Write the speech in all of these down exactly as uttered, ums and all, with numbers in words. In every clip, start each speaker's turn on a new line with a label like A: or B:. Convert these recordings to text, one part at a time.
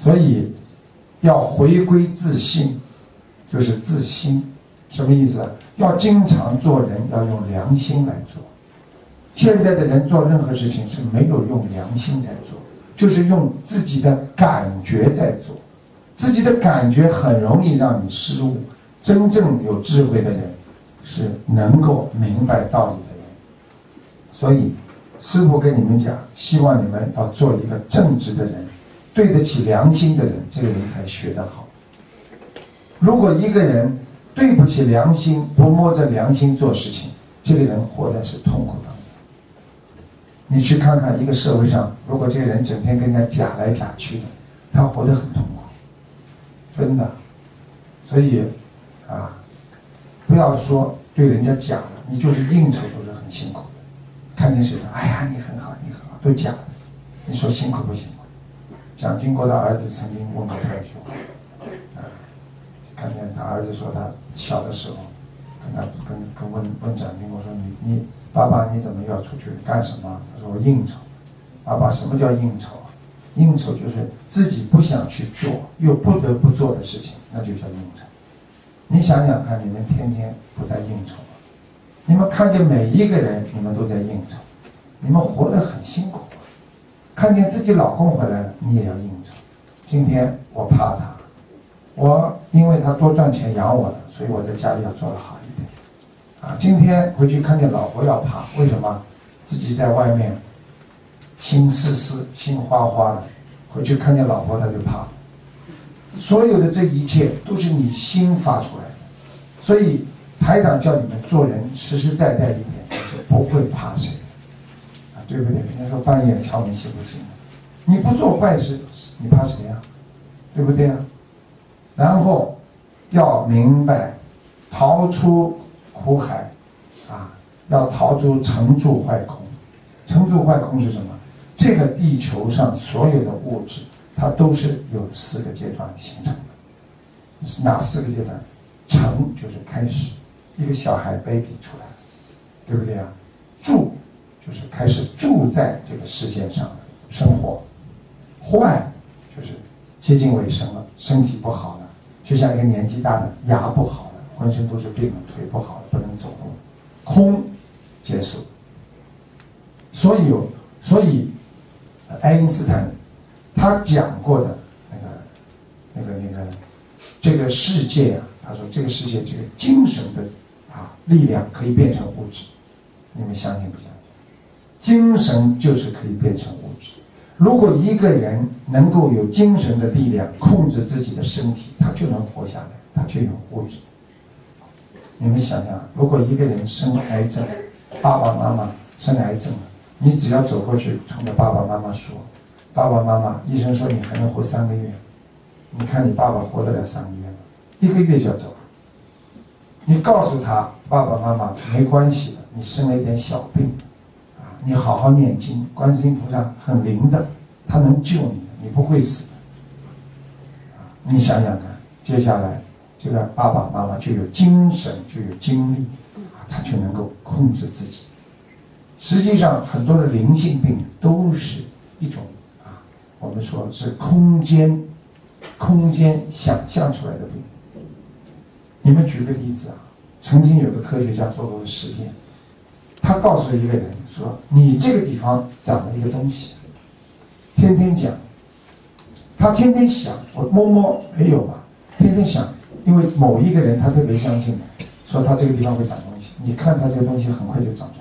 A: 所以要回归自信，就是自心。什么意思啊？要经常做人要用良心来做。现在的人做任何事情是没有用良心在做，就是用自己的感觉在做，自己的感觉很容易让你失误。真正有智慧的人是能够明白道理的人。所以师父跟你们讲，希望你们要做一个正直的人，对得起良心的人，这个人才学得好。如果一个人对不起良心，不摸着良心做事情，这个人活的是痛苦当中。你去看看一个社会上，如果这个人整天跟人家假来假去的，他活得很痛苦，真的。所以啊，不要说对人家假了，你就是应酬都是很辛苦的。看见谁说哎呀你很好你很好，都假的，你说辛苦不辛苦？蒋经国的儿子曾经问过他一句话啊，看见他儿子说他小的时候跟他跟跟问问蒋经国说你你爸爸你怎么要出去干什么？他说我应酬。爸爸什么叫应酬啊？应酬就是自己不想去做又不得不做的事情，那就叫应酬。你想想看，你们天天不在应酬吗？你们看见每一个人你们都在应酬，你们活得很辛苦。看见自己老公回来了，你也要应酬。今天我怕他，我因为他多赚钱养我了，所以我在家里要做得好一点啊。今天回去看见老婆要怕，为什么？自己在外面心思思心花花的，回去看见老婆他就怕。所有的这一切都是你心发出来的，所以台长叫你们做人实实在在一点，就不会怕谁啊，对不对？人家说半夜敲门洗不醒，你不做坏事你怕谁呀？对不对呀？然后要明白逃出苦海啊，要逃出成住坏空。成住坏空是什么？这个地球上所有的物质它都是有四个阶段形成的。是哪四个阶段？成就是开始，一个小孩 baby 出来了，对不对啊？住就是开始住在这个世界上的生活。坏就是接近尾声了，身体不好了，就像一个年纪大的牙不好了，浑身都是病了，腿不好了，不能走路。空结束。所以有所以爱因斯坦他讲过的那个那个那个这个世界啊，他说这个世界这个精神的啊力量可以变成物质，你们相信不相信？精神就是可以变成物质。如果一个人能够有精神的力量控制自己的身体，他就能活下来，他就有物质。你们想想，如果一个人生癌症，爸爸妈妈生癌症了，你只要走过去冲着爸爸妈妈说，爸爸妈妈，医生说你还能活三个月，你看你爸爸活得了三个月吗？一个月就要走了。你告诉他，爸爸妈妈没关系的，你生了一点小病啊，你好好念经，观世音菩萨很灵的，他能救你，你不会死的啊。你想想看，接下来这个爸爸妈妈就有精神，就有精力啊，他就能够控制自己。实际上很多的灵性病都是一种啊，我们说是空间空间想象出来的病。你们举个例子啊，曾经有个科学家做过个实验，他告诉了一个人说，你这个地方长了一个东西，天天讲，他天天想，我摸摸没有吧，天天想，因为某一个人他特别相信说他这个地方会长东西，你看他这个东西很快就长出来。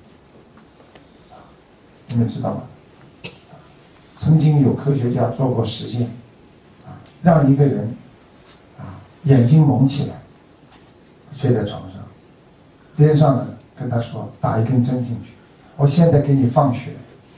A: 你们知道吗？曾经有科学家做过实验啊，让一个人啊眼睛蒙起来，睡在床上，边上呢跟他说打一根针进去，我现在给你放血，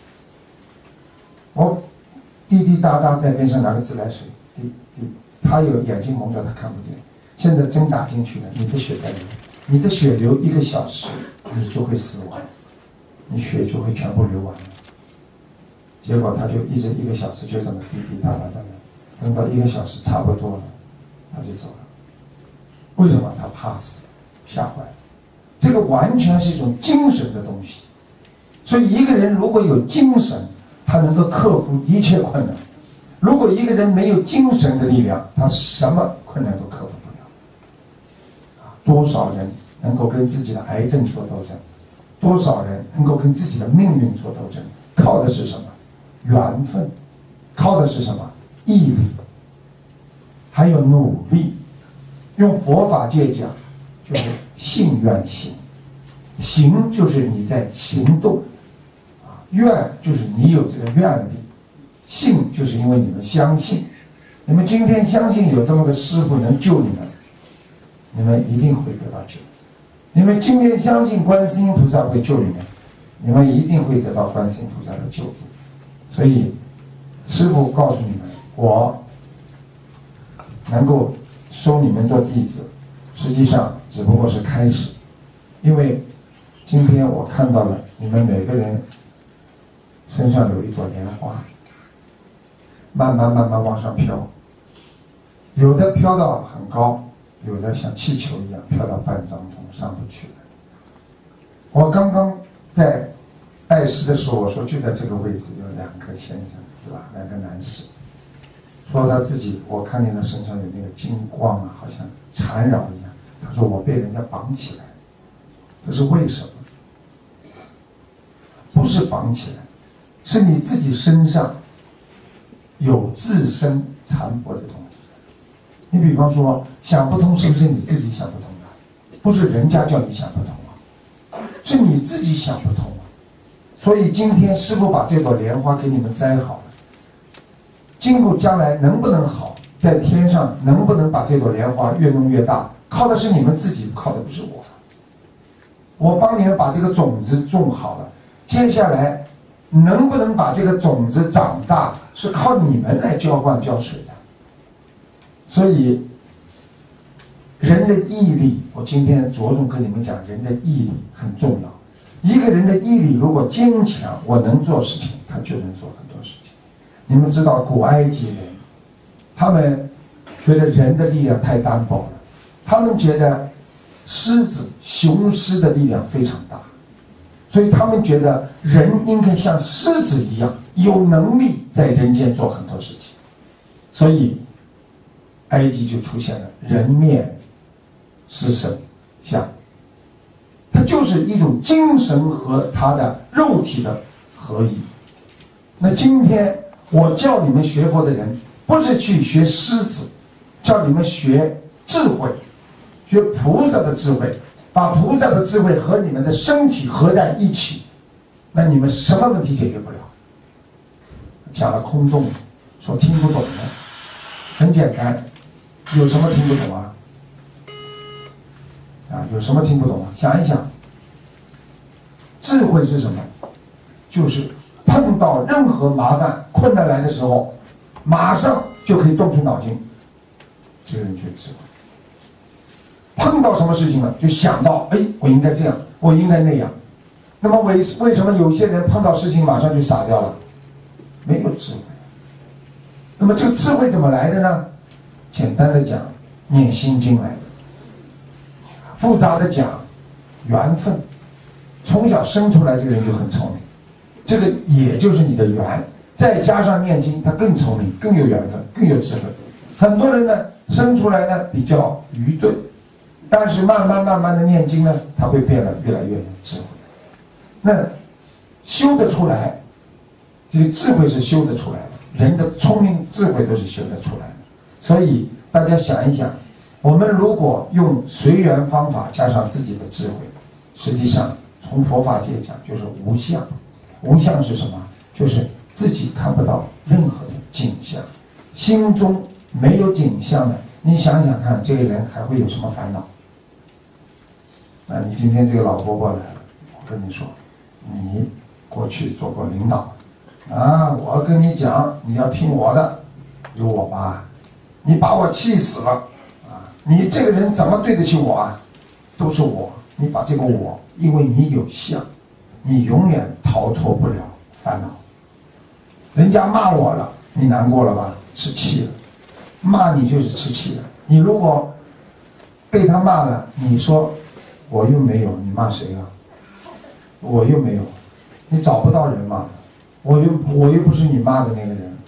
A: 我滴滴答答在边上拿个自来水滴滴，他有眼睛蒙着他看不见，现在针打进去了，你的血在流，你的血流一个小时你就会死亡，你血就会全部流完了。结果他就一直一个小时就这么滴滴答答在那，等到一个小时差不多了，他就走了。为什么？他怕死，吓坏了。这个完全是一种精神的东西。所以一个人如果有精神，他能够克服一切困难。 如果一个人没有精神的力量，他什么困难都克服不了。啊，多少人能够跟自己的癌症做斗争，多少人能够跟自己的命运做斗争，靠的是什么？缘分，靠的是什么？毅力，还有努力。用佛法界讲，就是信愿行。行就是你在行动，啊，愿就是你有这个愿力，信就是因为你们相信。你们今天相信有这么个师父能救你们，你们一定会得到救。你们今天相信观世音菩萨会救你们，你们一定会得到观世音菩萨的救助。所以师父告诉你们，我能够收你们做弟子，实际上只不过是开始。因为今天我看到了你们每个人身上有一朵莲花，慢慢慢慢往上飘，有的飘到很高，有的像气球一样飘到半当中上不去了。我刚刚在拜师的时候，我说就在这个位置有两个先生，对吧？两个男士，说他自己，我看见他身上有那个金光啊，好像缠绕一样。他说我被人家绑起来，这是为什么？不是绑起来，是你自己身上有自身缠缚的东西。你比方说想不通，是不是你自己想不通的？不是人家叫你想不通啊，是你自己想不通啊。所以今天师父把这朵莲花给你们摘好了，今后将来能不能好，在天上能不能把这朵莲花越弄越大，靠的是你们自己，靠的不是我。我帮你们把这个种子种好了，接下来能不能把这个种子长大，是靠你们来浇灌浇水的。所以人的毅力，我今天着重跟你们讲，人的毅力很重要。一个人的毅力如果坚强，我能做事情，他就能做很多事情。你们知道古埃及人，他们觉得人的力量太单薄了，他们觉得狮子雄狮的力量非常大，所以他们觉得人应该像狮子一样有能力在人间做很多事情。所以埃及就出现了人面狮身像，它就是一种精神和它的肉体的合一。那今天我叫你们学佛的人，不是去学狮子，叫你们学智慧，学菩萨的智慧，把菩萨的智慧和你们的身体合在一起，那你们什么问题解决不了？讲了空洞，说听不懂的，很简单，有什么听不懂啊？啊，有什么听不懂啊？想一想，智慧是什么？就是碰到任何麻烦困难来的时候，马上就可以动出脑筋，这个人就是智慧。碰到什么事情了，就想到，哎，我应该这样，我应该那样。那么为为什么有些人碰到事情马上就傻掉了？没有智慧。那么这个智慧怎么来的呢？简单的讲，念心经来的；复杂的讲，缘分。从小生出来这个人就很聪明，这个也就是你的缘，再加上念经，他更聪明，更有缘分，更有智慧。很多人呢，生出来呢比较愚钝，但是慢慢慢慢的念经呢，他会变得越来越有智慧。那修得出来，这个智慧是修得出来的，人的聪明智慧都是修得出来的。所以大家想一想，我们如果用随缘方法加上自己的智慧，实际上从佛法界讲就是无相。无相是什么？就是自己看不到任何的景象，心中没有景象的，你想想看，这个人还会有什么烦恼？那你今天这个老伯伯来了，我跟你说，你过去做过领导啊，我跟你讲，你要听我的，有我吧？你把我气死了啊！你这个人怎么对得起我啊？都是我，你把这个我，因为你有相，你永远逃脱不了烦恼。人家骂我了，你难过了吧？吃气了，骂你就是吃气了。你如果被他骂了，你说我又没有，你骂谁啊？我又没有，你找不到人骂，我又我又不是你骂的那个人，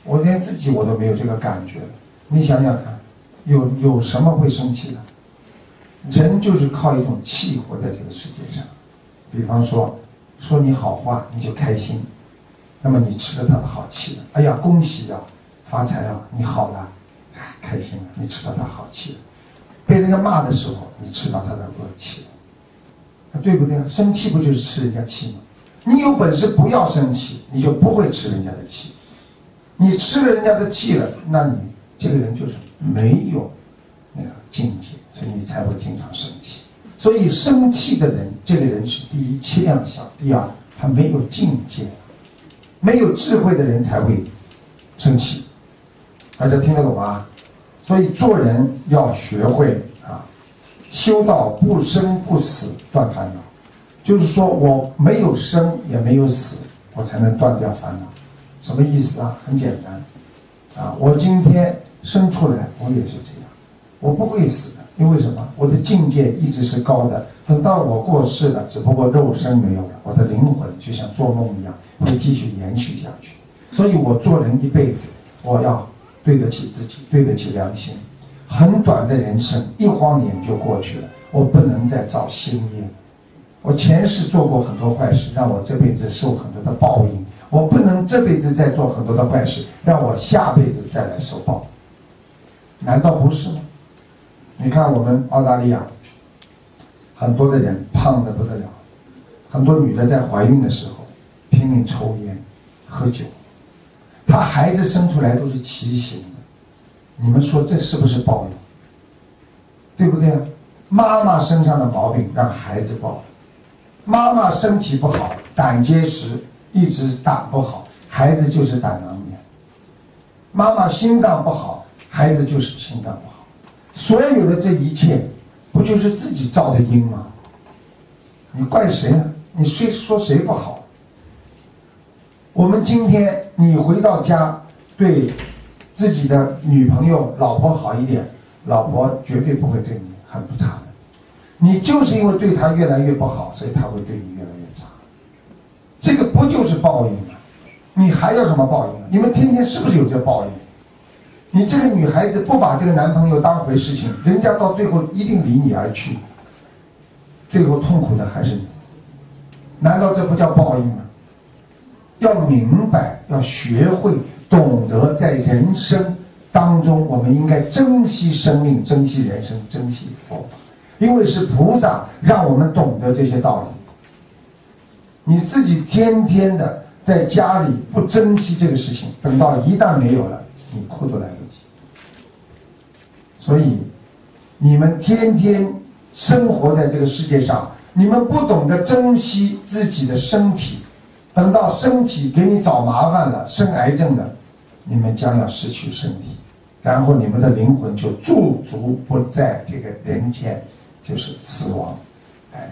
A: 我连自己我都没有这个感觉了。你想想看，有有什么会生气的？人就是靠一种气活在这个世界上。比方说，说你好话你就开心，那么你吃了他的好气了，哎呀恭喜啊，发财啊，你好了，哎开心了，你吃到他好气了。被人家骂的时候，你吃到他的恶气了，对不对啊？生气不就是吃人家气吗？你有本事不要生气，你就不会吃人家的气。你吃了人家的气了，那你这个人就是没有那个境界，所以你才会经常生气。所以生气的人，这个人是第一气量小，第二他没有境界，没有智慧的人才会生气。大家听得懂吗？所以做人要学会啊，修到不生不死断烦恼。就是说我没有生也没有死，我才能断掉烦恼。什么意思啊？很简单啊，我今天生出来我也是这样，我不会死的。因为什么？我的境界一直是高的，等到我过世了，只不过肉身没有了，我的灵魂就像做梦一样会继续延续下去。所以我做人一辈子，我要对得起自己，对得起良心。很短的人生，一晃眼就过去了，我不能再造新业。我前世做过很多坏事，让我这辈子受很多的报应，我不能这辈子再做很多的坏事，让我下辈子再来受报。难道不是吗？你看我们澳大利亚很多的人胖得不得了，很多女的在怀孕的时候拼命抽烟喝酒，她孩子生出来都是畸形的，你们说这是不是报应？对不对啊？妈妈身上的毛病让孩子报，妈妈身体不好，胆结石，一直胆不好，孩子就是胆囊炎。妈妈心脏不好，孩子就是心脏不好。所有的这一切不就是自己造的因吗？你怪谁啊？你谁说谁不好？我们今天你回到家对自己的女朋友老婆好一点，老婆绝对不会对你很不差的。你就是因为对她越来越不好，所以她会对你越来越差。这个不就是报应吗？你还要什么报应？你们天天是不是有这报应？你这个女孩子不把这个男朋友当回事情，人家到最后一定离你而去，最后痛苦的还是你。难道这不叫报应吗？要明白，要学会懂得，在人生当中我们应该珍惜生命，珍惜人生，珍惜佛法，因为是菩萨让我们懂得这些道理。你自己天天的在家里不珍惜这个事情，等到一旦没有了，你哭都来不及。所以你们天天生活在这个世界上，你们不懂得珍惜自己的身体，等到身体给你找麻烦了，生癌症了，你们将要失去身体，然后你们的灵魂就驻足不在这个人间，就是死亡。哎，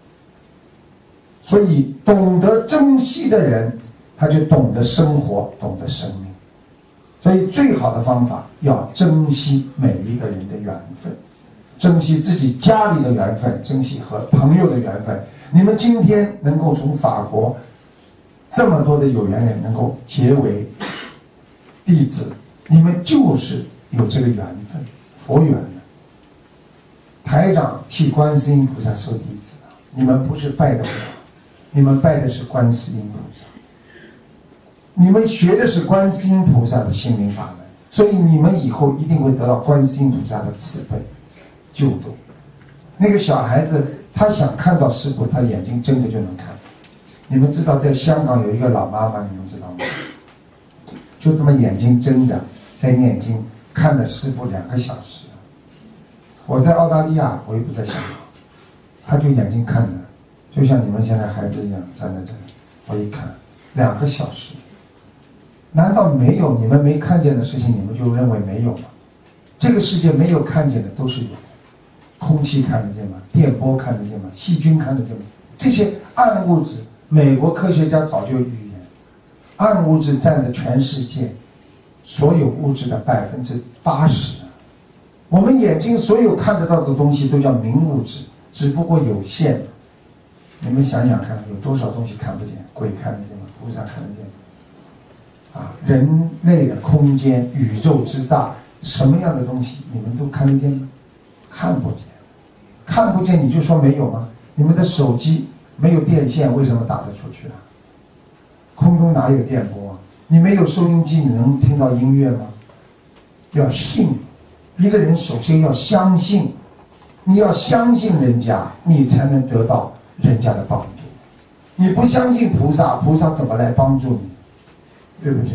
A: 所以懂得珍惜的人，他就懂得生活，懂得生命。所以最好的方法要珍惜每一个人的缘分，珍惜自己家里的缘分，珍惜和朋友的缘分。你们今天能够从法国这么多的有缘人能够结为弟子，你们就是有这个缘分，佛缘的。台长替观世音菩萨收弟子，你们不是拜的我，你们拜的是观世音菩萨，你们学的是观世音菩萨的心灵法门，所以你们以后一定会得到观世音菩萨的慈悲救度。那个小孩子他想看到师父，他眼睛睁着就能看。你们知道在香港有一个老妈妈，你们知道吗？就这么眼睛睁着在念经，看了师父两个小时。我在澳大利亚，我又不在香港，他就眼睛看着，就像你们现在孩子一样站在这里。我一看两个小时，难道没有你们没看见的事情，你们就认为没有吗？这个世界没有看见的都是有的。空气看得见吗？电波看得见吗？细菌看得见吗？这些暗物质，美国科学家早就预言，暗物质占了全世界所有物质的百分之八十。我们眼睛所有看得到的东西都叫明物质，只不过有限。你们想想看，有多少东西看不见？鬼看得见吗？菩萨看得见吗？ 啊，人类的空间、宇宙之大，什么样的东西你们都看得见吗？看不见。看不见你就说没有吗？你们的手机没有电线，为什么打得出去啊？空中哪有电波啊？你没有收音机，你能听到音乐吗？要信，一个人首先要相信，你要相信人家，你才能得到人家的帮助。你不相信菩萨，菩萨怎么来帮助你？对不对？